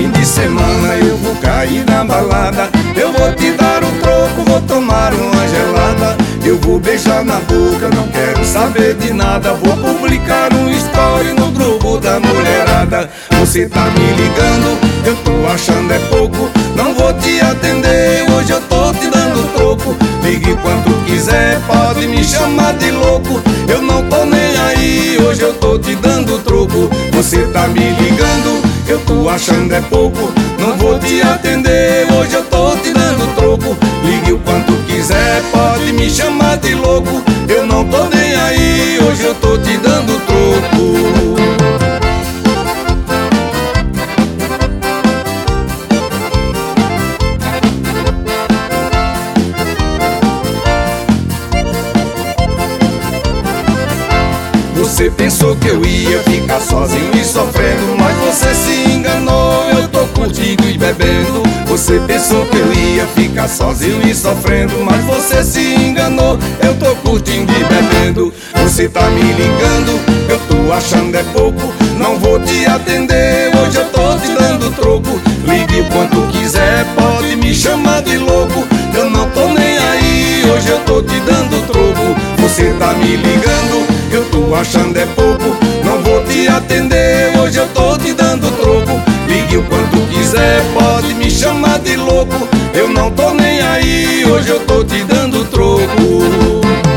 fim de semana eu vou cair na balada. Eu vou te dar o troco, vou tomar uma gelada. Eu vou beijar na boca, não quero saber de nada. Vou publicar um story no grupo da mulherada. Você tá me ligando, eu tô achando é pouco. Não vou te atender, hoje eu tô te dando troco. Ligue quanto quiser, pode me chamar de louco. Eu não tô nem aí, hoje eu tô te dando troco. Você tá me ligando, eu tô achando é pouco. Não vou te atender, hoje eu tô te dando troco. Ligue o quanto quiser, pode me chamar de louco. Eu não tô nem aí, hoje eu tô te dando troco. Você pensou que eu ia ficar sozinho e sofrendo, mas você se enganou, eu tô curtindo e bebendo. Você pensou que eu ia ficar sozinho e sofrendo, mas você se enganou, eu tô curtindo e bebendo. Você tá me ligando, eu tô achando é pouco. Não vou te atender, hoje eu tô te dando troco. Ligue o quanto quiser, pode me chamar de louco. Eu não tô nem aí, hoje eu tô te dando troco. Você tá me ligando, eu tô achando é pouco. Não vou te atender, hoje eu tô te dando troco. Ligue o quanto quiser, pode me chamar de louco. Eu não tô nem aí, hoje eu tô te dando troco.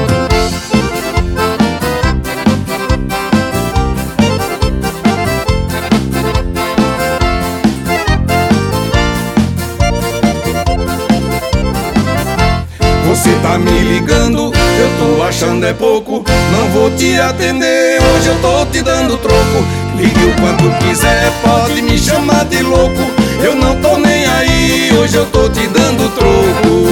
Você tá me ligando, eu tô achando é pouco. Não vou te atender, hoje eu tô te dando troco. Ligue o quanto quiser, pode me chamar de louco. Eu não tô nem aí, hoje eu tô te dando troco.